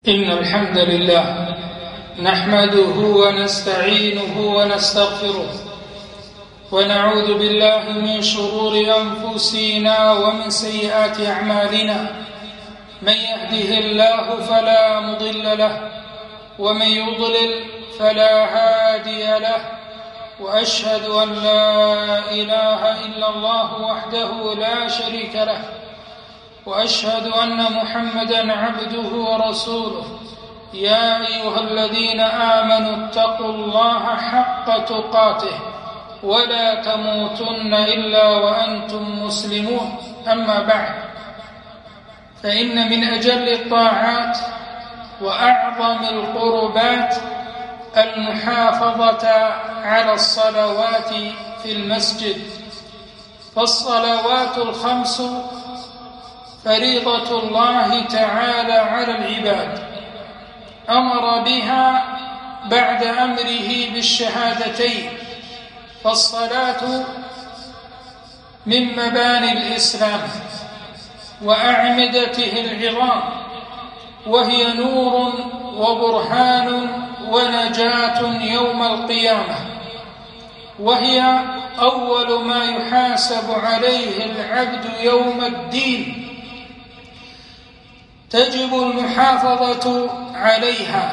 إن الحمد لله نحمده ونستعينه ونستغفره ونعوذ بالله من شرور أنفسنا ومن سيئات أعمالنا. من يهده الله فلا مضل له ومن يضلل فلا هادي له، وأشهد أن لا إله إلا الله وحده لا شريك له، وأشهد أن محمدًا عبده ورسوله. يا أيها الذين آمنوا اتقوا الله حق تقاته ولا تموتن إلا وأنتم مسلمون. أما بعد، فإن من أجل الطاعات وأعظم القربات المحافظة على الصلوات في المسجد، فالصلوات الخمس فريضة الله تعالى على العباد، أمر بها بعد أمره بالشهادتين. فالصلاة من مباني الإسلام وأعمدته العظام، وهي نور وبرهان ونجاة يوم القيامة، وهي أول ما يحاسب عليه العبد يوم الدين. تجب المحافظة عليها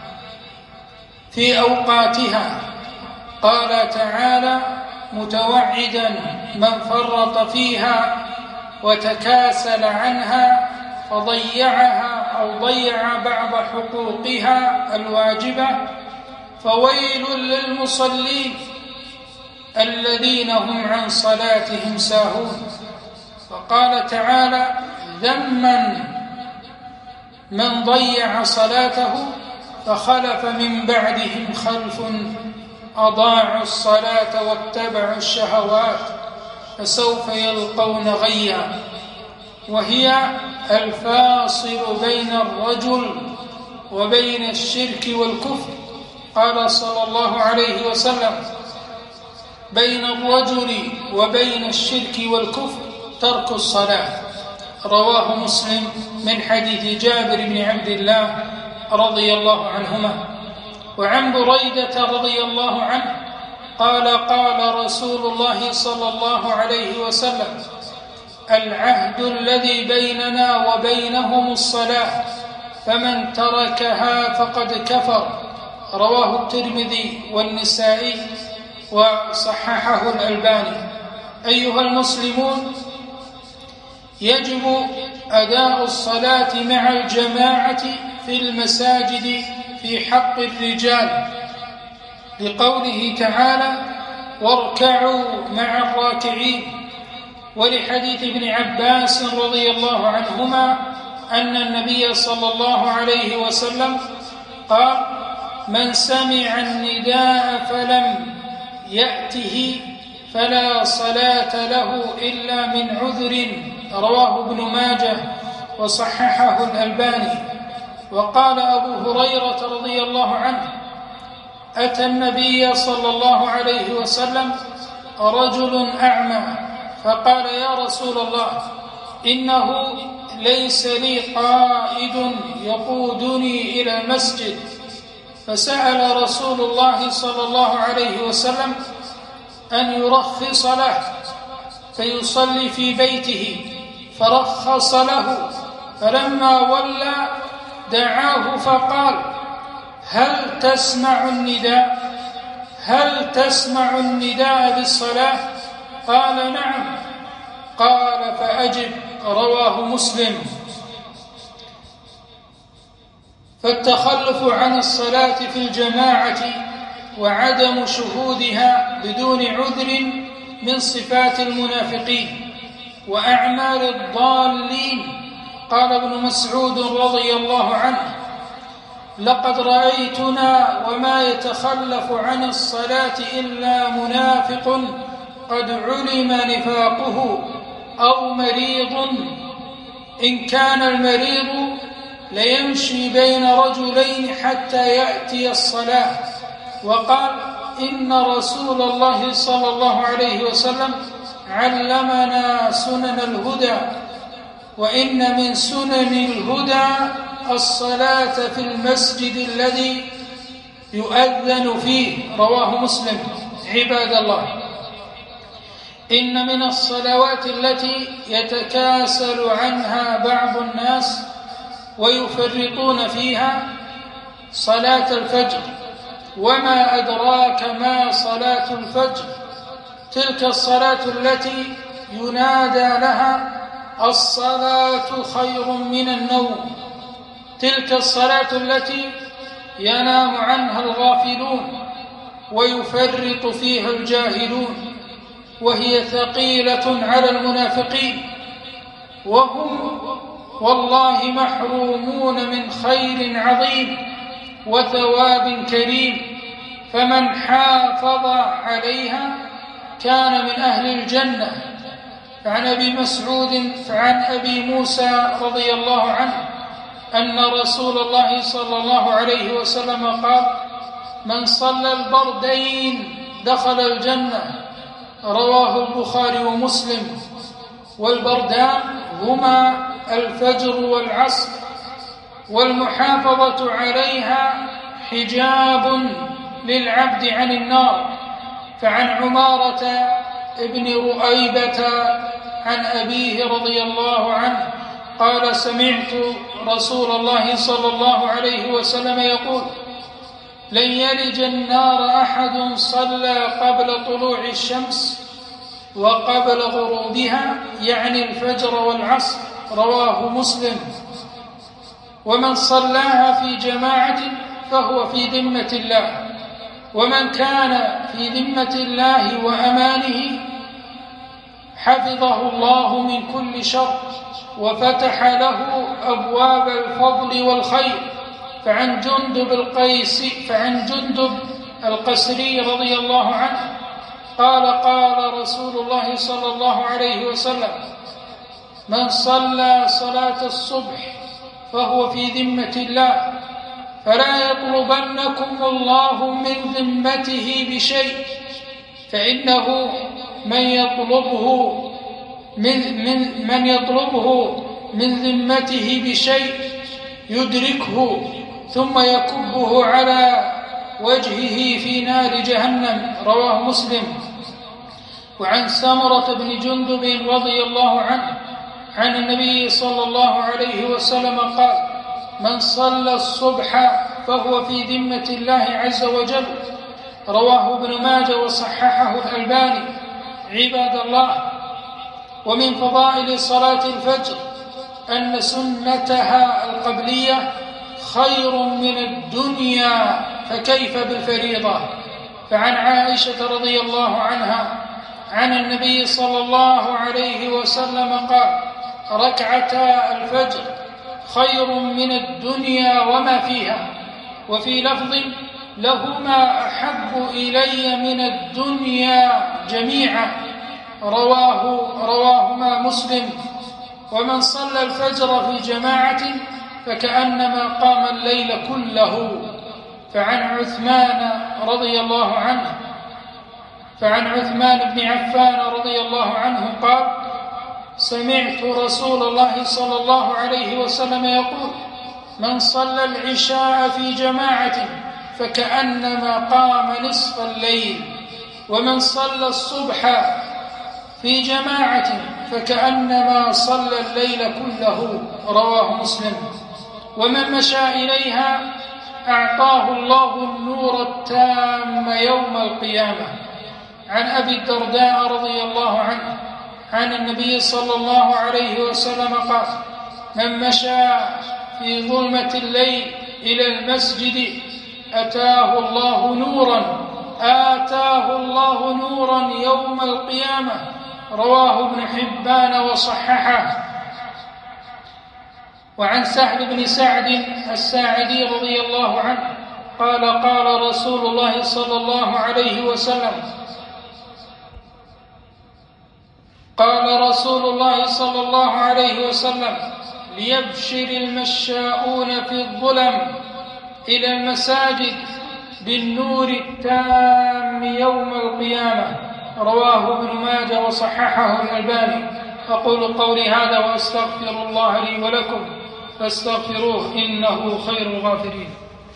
في أوقاتها. قال تعالى متوعدا من فرط فيها وتكاسل عنها فضيعها أو ضيع بعض حقوقها الواجبة، فويل للمصلين الذين هم عن صلاتهم ساهون. فقال تعالى ذما من ضيع صلاته فخلف من بعدهم خلف أضاعوا الصلاة واتبعوا الشهوات فسوف يلقون غيا. وهي الفاصل بين الرجل وبين الشرك والكفر. قال صلى الله عليه وسلم بين الرجل وبين الشرك والكفر ترك الصلاة. رواه مسلم من حديث جابر بن عبد الله رضي الله عنهما. وعن بريدة رضي الله عنه قال قال رسول الله صلى الله عليه وسلم العهد الذي بيننا وبينهم الصلاة فمن تركها فقد كفر. رواه الترمذي والنسائي وصححه الألباني. أيها المسلمون، يجب أداء الصلاة مع الجماعة في المساجد في حق الرجال، لقوله تعالى واركعوا مع الراكعين، ولحديث ابن عباس رضي الله عنهما أن النبي صلى الله عليه وسلم قال من سمع النداء فلم يأته فلا صلاة له إلا من عذر. رواه ابن ماجه وصححه الألباني. وقال أبو هريرة رضي الله عنه أتى النبي صلى الله عليه وسلم رجل أعمى فقال يا رسول الله إنه ليس لي قائد يقودني إلى المسجد. فسأل رسول الله صلى الله عليه وسلم أن يرخص له فيصلي في بيته، فرخص له. فلما ولى دعاه فقال هل تسمع النداء؟ هل تسمع النداء بالصلاة؟ قال نعم. قال فأجب. رواه مسلم. فالتخلف عن الصلاة في الجماعة وعدم شهودها بدون عذر من صفات المنافقين وأعمال الضالين. قال ابن مسعود رضي الله عنه لقد رأيتنا وما يتخلف عن الصلاة إلا منافق قد علم نفاقه أو مريض. إن كان المريض ليمشي بين رجلين حتى يأتي الصلاة. وقال إن رسول الله صلى الله عليه وسلم علمنا سنن الهدى، وإن من سنن الهدى الصلاة في المسجد الذي يؤذن فيه، رواه مسلم. عباد الله، إن من الصلوات التي يتكاسل عنها بعض الناس ويفرطون فيها صلاة الفجر. وما أدراك ما صلاة الفجر؟ تلك الصلاة التي ينادى لها الصلاة خير من النوم، تلك الصلاة التي ينام عنها الغافلون ويفرط فيها الجاهلون، وهي ثقيلة على المنافقين، وهم والله محرومون من خير عظيم وثواب كريم، فمن حافظ عليها كان من أهل الجنة. فعن أبي موسى رضي الله عنه أن رسول الله صلى الله عليه وسلم قال: من صلى البردين دخل الجنة، رواه البخاري ومسلم. والبردان هما الفجر والعصر، والمحافظة عليها حجاب للعبد عن النار. فعن عمارة ابن رؤيبة عن أبيه رضي الله عنه قال: سمعت رسول الله صلى الله عليه وسلم يقول: لن يلج النار أحد صلى قبل طلوع الشمس وقبل غروبها، يعني الفجر والعصر، رواه مسلم. ومن صلاها في جماعة فهو في ذمة الله، ومن كان في ذمة الله وأمانه حفظه الله من كل شر وفتح له أبواب الفضل والخير. فعن جندب القسري رضي الله عنه قال: قال رسول الله صلى الله عليه وسلم: من صلى صلاة الصبح فهو في ذمة الله، فلا يطلبنكم الله من ذمته بشيء، فإنه من يطلبه من ذمته بشيء يدركه ثم يكبه على وجهه في نار جهنم، رواه مسلم. وعن سمرة بن جندب رضي الله عنه عن النبي صلى الله عليه وسلم قال: من صلى الصبح فهو في ذمة الله عز وجل، رواه ابن ماجه وصححه الألباني. عباد الله، ومن فضائل صلاة الفجر أن سنتها القبلية خير من الدنيا، فكيف بالفريضة؟ فعن عائشة رضي الله عنها عن النبي صلى الله عليه وسلم قال: ركعتا الفجر خير من الدنيا وما فيها. وفي لفظ: لهما أحب إلي من الدنيا جميعا، رواهما مسلم. ومن صلى الفجر في جماعة فكأنما قام الليل كله. فعن عثمان بن عفان رضي الله عنه قال: سمعت رسول الله صلى الله عليه وسلم يقول: من صلى العشاء في جماعة فكأنما قام نصف الليل، ومن صلى الصبح في جماعة فكأنما صلى الليل كله، رواه مسلم. ومن مشى إليها أعطاه الله النور التام يوم القيامة. عن أبي الدرداء رضي الله عنه عن النبي صلى الله عليه وسلم قال: من مشى في ظلمة الليل إلى المسجد آتاه الله نورا يوم القيامة، رواه ابن حبان وصححه. وعن سهل بن سعد الساعدي رضي الله عنه قال: قال رسول الله صلى الله عليه وسلم: ليبشر المشاؤون في الظلم إلى المساجد بالنور التام يوم القيامة، رواه ابن ماجه وصححه الألباني. أقول قولي هذا وأستغفر الله لي ولكم، فاستغفروه إنه خير الغافرين.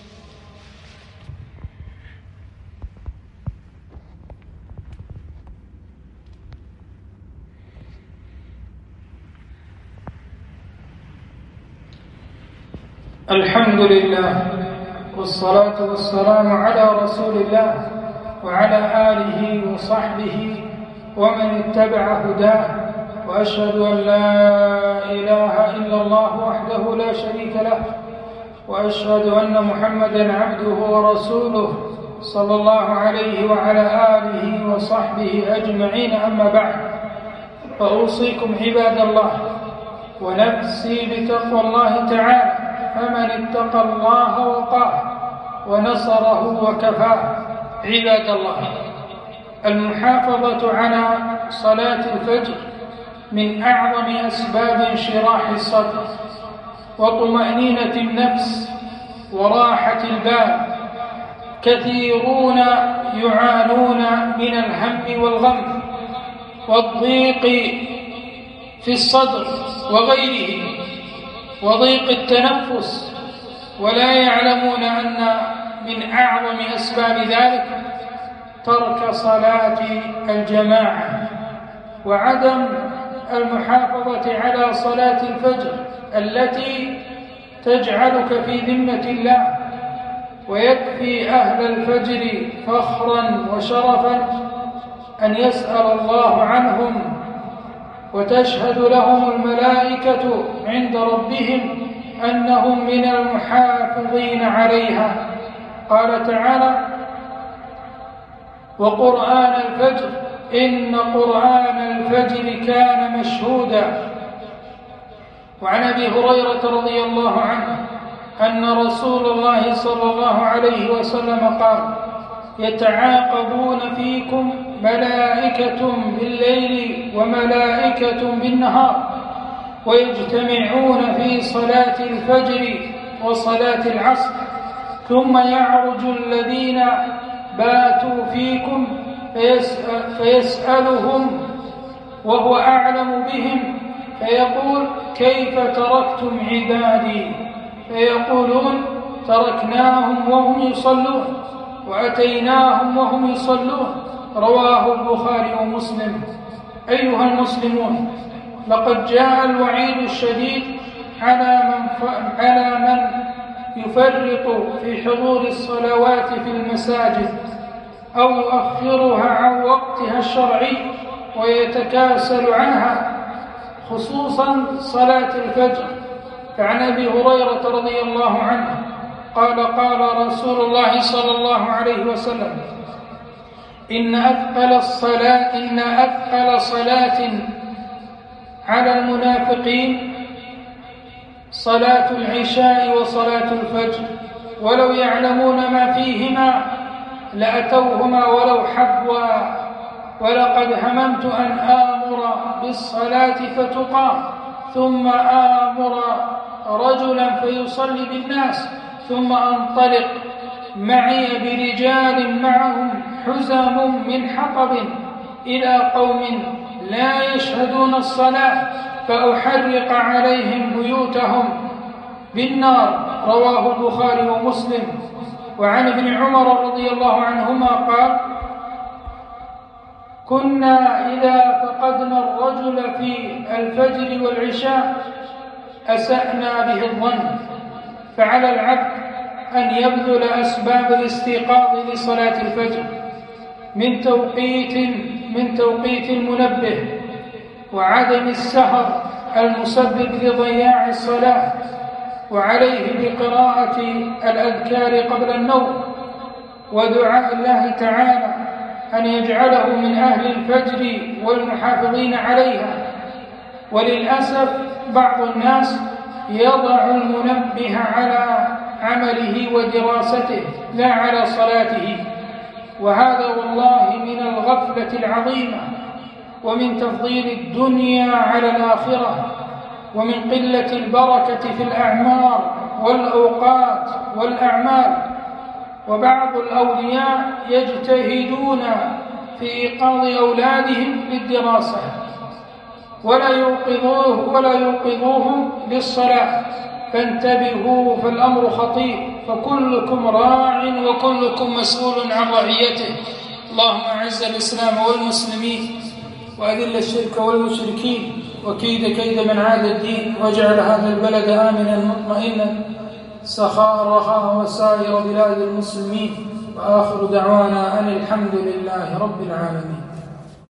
الحمد لله والصلاة والسلام على رسول الله وعلى آله وصحبه ومن اتبع هداه، وأشهد أن لا إله إلا الله وحده لا شريك له، وأشهد أن محمدًا عبده ورسوله صلى الله عليه وعلى آله وصحبه أجمعين. أما بعد، فأوصيكم عباد الله ونفسي بتقوى الله تعالى، فمن اتقى الله وقاه ونصره وكفاه. عباد الله، المحافظة على صلاة الفجر من أعظم أسباب انشراح الصدر وطمأنينة النفس وراحة البال. كثيرون يعانون من الهم والغم والضيق في الصدر وغيره وضيق التنفس، ولا يعلمون أن من أعظم أسباب ذلك ترك صلاة الجماعة وعدم المحافظة على صلاة الفجر التي تجعلك في ذمة الله. ويكفي أهل الفجر فخرا وشرفا أن يسأل الله عنهم وتشهد لهم الملائكة عند ربهم أنهم من المحافظين عليها. قال تعالى: وقرآن الفجر إن قرآن الفجر كان مشهودا. وعن أبي هريرة رضي الله عنه أن رسول الله صلى الله عليه وسلم قال: يتعاقبون فيكم ملائكة بالليل وملائكة بالنهار، ويجتمعون في صلاة الفجر وصلاة العصر، ثم يعرج الذين باتوا فيكم فيسألهم وهو أعلم بهم، فيقول: كيف تركتم عبادي؟ فيقولون: تركناهم وهم يصلون وأتيناهم وهم يصلون. رواه البخاري ومسلم. أيها المسلمون، لقد جاء الوعيد الشديد على من يفرط في حضور الصلوات في المساجد أو يؤخرها عن وقتها الشرعي ويتكاسل عنها، خصوصا صلاة الفجر. فعن أبي هريرة رضي الله عنه قال: قال رسول الله صلى الله عليه وسلم: إن أثقل صلاة على المنافقين صلاة العشاء وصلاة الفجر، ولو يعلمون ما فيهما لأتوهما ولو حبوا. ولقد هممت أن آمر بالصلاة فتقام، ثم آمر رجلا فيصلي بالناس، ثم أنطلق معي برجال معهم حزم من حطب إلى قوم لا يشهدون الصلاة فأحرق عليهم بيوتهم بالنار. رواه البخاري ومسلم. وعن ابن عمر رضي الله عنهما قال: كنا إذا فقدنا الرجل في الفجر والعشاء أسأنا به الظن، فعلى العبد أن يبذل أسباب الاستيقاظ لصلاة الفجر من توقيت المنبه، وعدم السهر المسبب لضياع الصلاة، وعليه بقراءة الأذكار قبل النوم، ودعاء الله تعالى أن يجعله من أهل الفجر والمحافظين عليها. وللأسف بعض الناس يضع المنبه على عمله ودراسته لا على صلاته، وهذا والله من الغفلة العظيمة، ومن تفضيل الدنيا على الآخرة، ومن قلة البركة في الأعمار والأوقات والأعمال. وبعض الأولياء يجتهدون في إيقاظ أولادهم للدراسة ولا يوقظوهم للصلاة، فانتبهوا، فالأمر خطير، فكلكم راع وكلكم مسؤول عن رعيته. اللهم أعز الإسلام والمسلمين وأذل الشرك والمشركين وكيد من عاد الدين، واجعل هذا البلد آمنا مطمئنا سخاء رخاء وسائر بلاد المسلمين. وآخر دعوانا أن الحمد لله رب العالمين.